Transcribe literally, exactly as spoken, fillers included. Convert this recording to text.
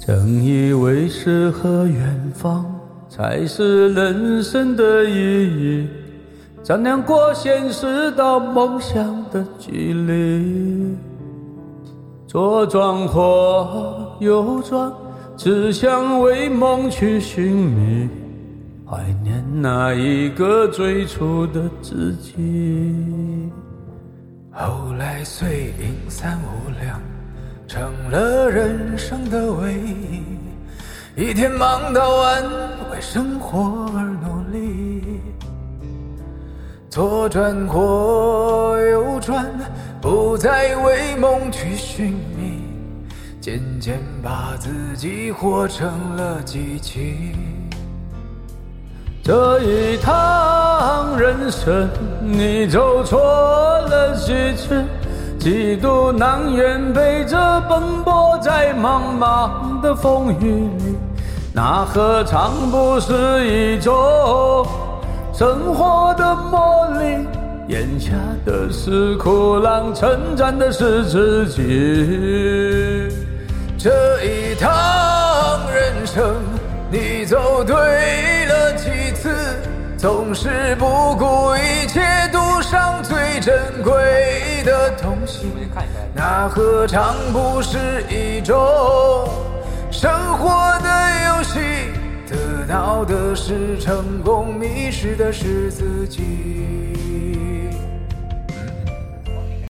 正以为诗和远方才是人生的意义，丈量过现实到梦想的距离。左转或右转，只想为梦去寻觅，怀念那一个最初的自己。后来碎银三五两，成了人生的唯一，一天忙到晚，为生活而努力。左转或右转，不再为梦去寻觅，渐渐把自己活成了机器。这一趟人生，你走错了几次，几度难言陪着奔波在茫茫的风雨里，那何尝不是一种生活的磨砺？眼下的是苦难，成长的是自己。这一趟人生，你走对了几次，总是不顾一切赌上最珍贵的东西，那何尝不是一种生活的游戏？得到的是成功，迷失的是自己。